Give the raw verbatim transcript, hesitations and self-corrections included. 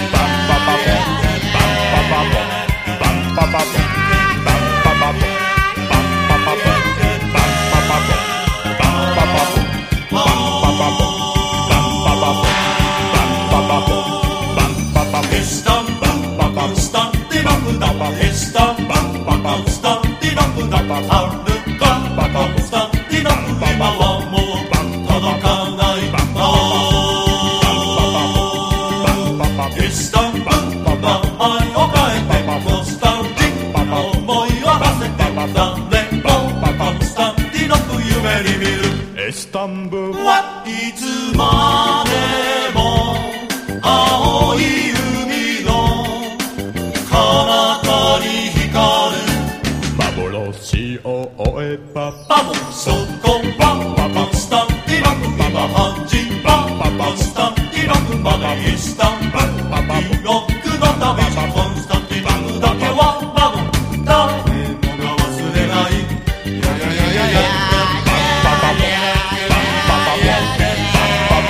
イスタンブールいつまでも青い海の彼方に光る幻を追えばバボそこはコンスタンティノプ今始まコンスタンティノプまでイスタン